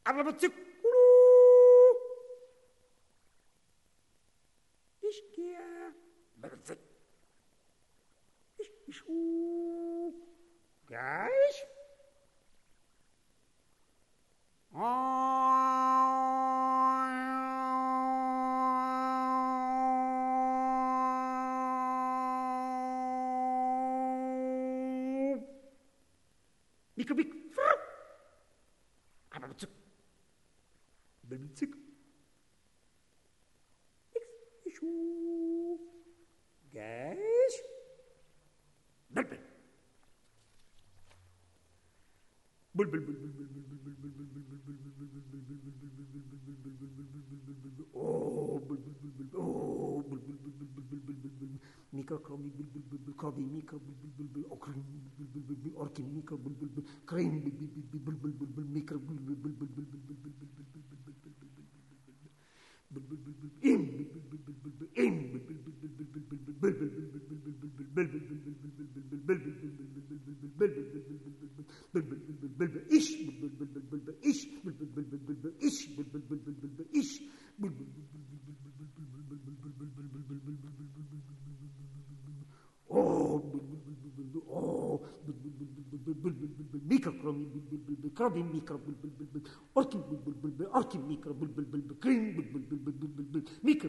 아라바츠 꾸루 이시기야 아라바츠 이시우 가이시 미크빅 아바바츠 벨비츠 이슈 가이시 벨벨 Mika krabi krabi mika okrim orkim mika krim mika Mika krabi mika orkim mika krim mika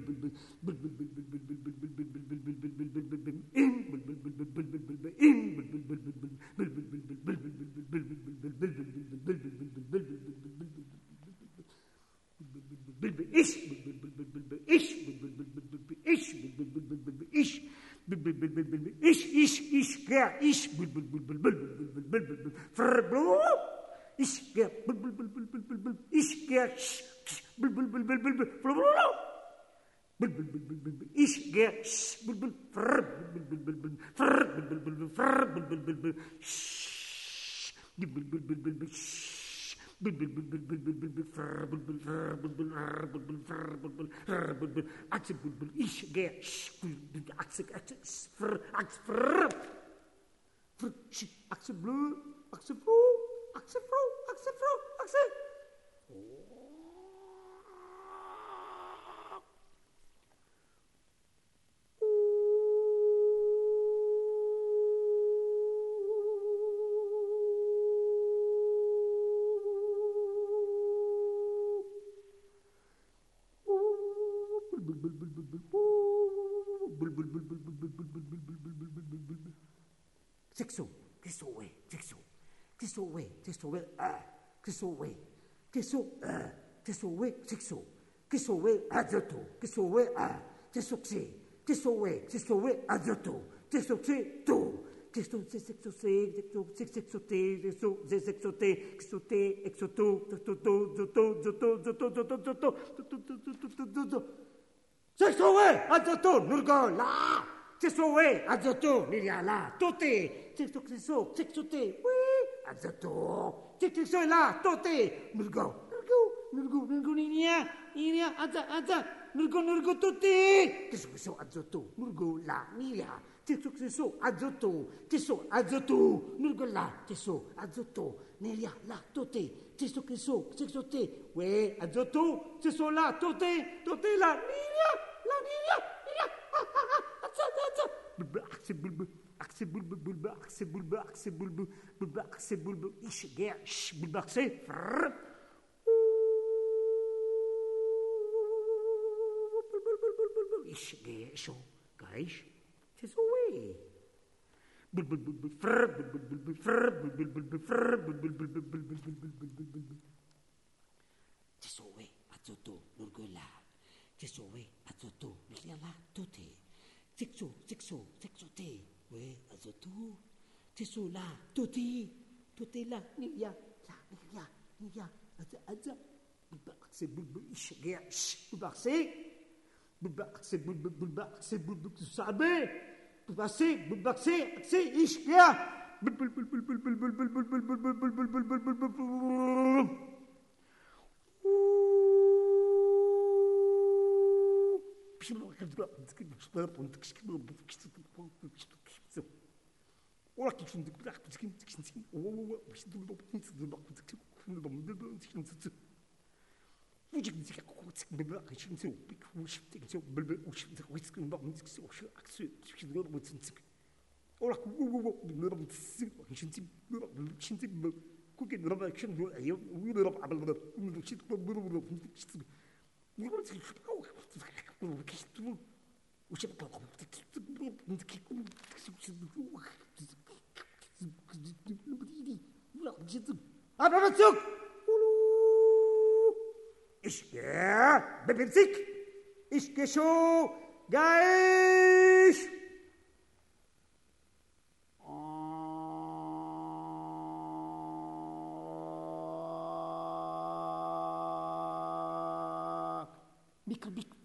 Sexo, queso way, sexo, queso way, sexo way, queso way, queso, queso way, sexo, queso way, azoto, queso way, sexoxé, queso way, azoto, sexoxé, to, queso, sexoxé, sexoxé, sexoté, exoté, exoto, sexo way, azoto, nurgo, la. Sexoé, azoto, niriala, tote, sexoté, oui, azoto, sexoé, tote, nurgo, niria, nurgo, tote, sexo, azoto, nurgo, la, niria, sexo, azoto, nurgo, la, sexo, azoto, niria, la, tote, sexoté, oui, azoto, sexo, la, tote, la, niria, sexoté, ouais, azoto, teso la, tote la, niria, aza, c'est bulbe, ishgea, bulbaxé, sabé, bulbaxé, ishgea, Ablazzuk! İşte bebecik! İşte şu gaiş! Mikro